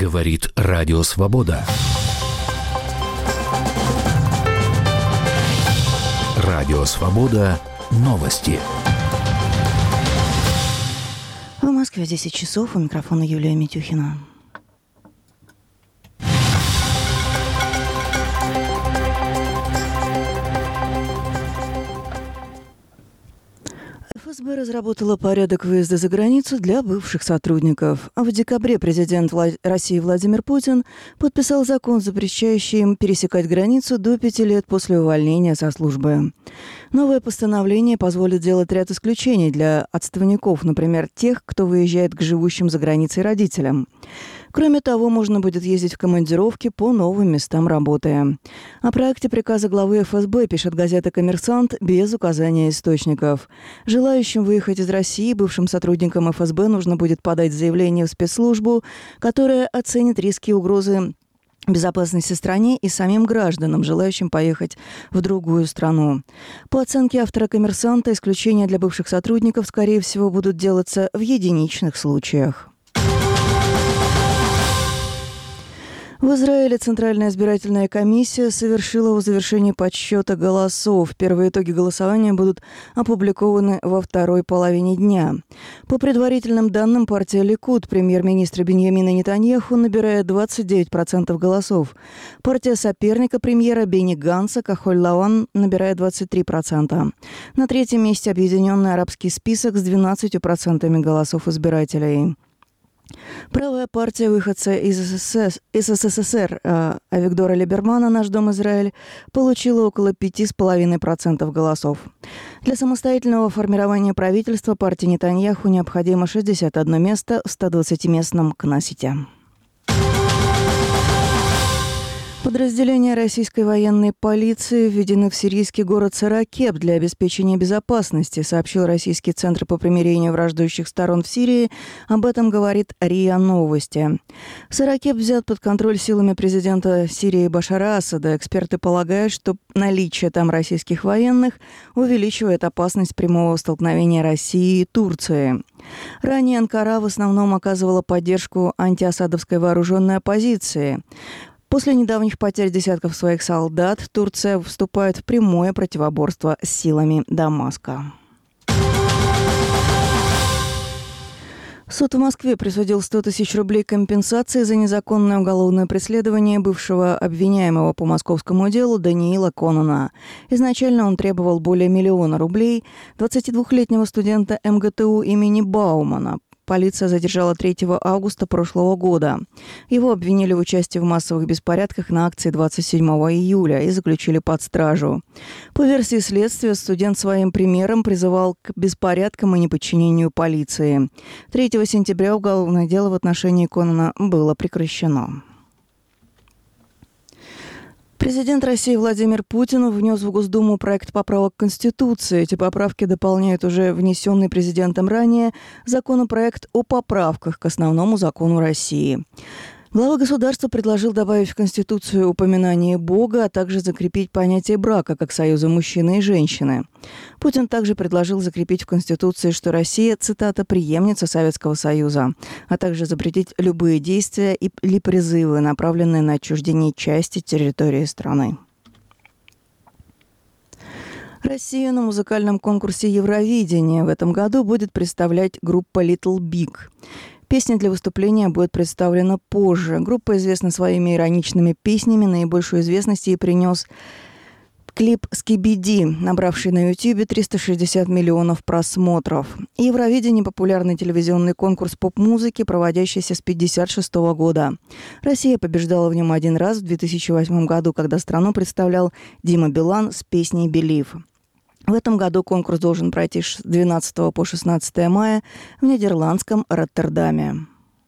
Говорит Радио Свобода. Радио Свобода. Новости. В Москве 10 часов. У микрофона Юлия Митюхина. ФСБ разработала порядок выезда за границу для бывших сотрудников. А в декабре президент России Владимир Путин подписал закон, запрещающий им пересекать границу до 5 лет после увольнения со службы. Новое постановление позволит делать ряд исключений для отставников, например, тех, кто выезжает к живущим за границей родителям. Кроме того, можно будет ездить в командировки по новым местам работы. О проекте приказа главы ФСБ пишет газета «Коммерсант» без указания источников. Желающим выехать из России бывшим сотрудникам ФСБ нужно будет подать заявление в спецслужбу, которая оценит риски и угрозы безопасности стране и самим гражданам, желающим поехать в другую страну. По оценке автора «Коммерсанта», исключения для бывших сотрудников, скорее всего, будут делаться в единичных случаях. В Израиле Центральная избирательная комиссия совершила в завершении подсчета голосов. Первые итоги голосования будут опубликованы во второй половине дня. По предварительным данным, партия Ликуд премьер-министра Биньямина Нетаньяху набирает 29% голосов. Партия соперника премьера Бенни Ганца Кахоль-Лаван набирает 23%. На третьем месте объединенный арабский список с 12% голосов избирателей. Правая партия выходца из СССР Авигдора Либермана «Наш дом Израиль» получила около 5,5% голосов. Для самостоятельного формирования правительства партии Нетаньяху необходимо 61 место в 120-местном Кнессете. Подразделения российской военной полиции введены в сирийский город Саракеб для обеспечения безопасности, сообщил Российский центр по примирению враждующих сторон в Сирии. Об этом говорит РИА Новости. Саракеб взят под контроль силами президента Сирии Башара Асада. Эксперты полагают, что наличие там российских военных увеличивает опасность прямого столкновения России и Турции. Ранее Анкара в основном оказывала поддержку антиасадовской вооруженной оппозиции. После недавних потерь десятков своих солдат Турция вступает в прямое противоборство с силами Дамаска. Суд в Москве присудил 100 тысяч рублей компенсации за незаконное уголовное преследование бывшего обвиняемого по московскому делу Даниила Конона. Изначально он требовал более 1 миллиона рублей 22-летнего студента МГТУ имени Баумана. Полиция задержала 3 августа прошлого года. Его обвинили в участии в массовых беспорядках на акции 27 июля и заключили под стражу. По версии следствия, студент своим примером призывал к беспорядкам и неподчинению полиции. 3 сентября уголовное дело в отношении Конона было прекращено. Президент России Владимир Путин внес в Госдуму проект поправок к Конституции. Эти поправки дополняют уже внесенный президентом ранее законопроект о поправках к основному закону России. Глава государства предложил добавить в Конституцию упоминание Бога, а также закрепить понятие брака как союза мужчины и женщины. Путин также предложил закрепить в Конституции, что Россия, цитата, «преемница Советского Союза», а также запретить любые действия или призывы, направленные на отчуждение части территории страны. Россию на музыкальном конкурсе Евровидения в этом году будет представлять группа Little Big. Песня для выступления будет представлена позже. Группа известна своими ироничными песнями. Наибольшую известность ей принес клип «Скибиди», набравший на YouTube 360 миллионов просмотров. Евровидение – популярный телевизионный конкурс поп-музыки, проводящийся с 1956 года. Россия побеждала в нем один раз в 2008 году, когда страну представлял Дима Билан с песней «Believe». В этом году конкурс должен пройти с 12 по 16 мая в нидерландском Роттердаме.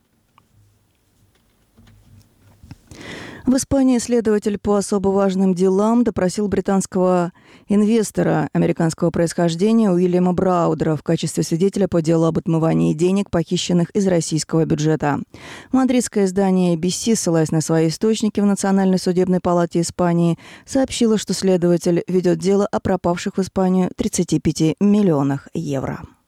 В Испании следователь по особо важным делам допросил британского инвестора американского происхождения Уильяма Браудера в качестве свидетеля по делу об отмывании денег, похищенных из российского бюджета. Мадридское издание ABC, ссылаясь на свои источники в Национальной судебной палате Испании, сообщило, что следователь ведет дело о пропавших в Испанию 35 миллионах евро.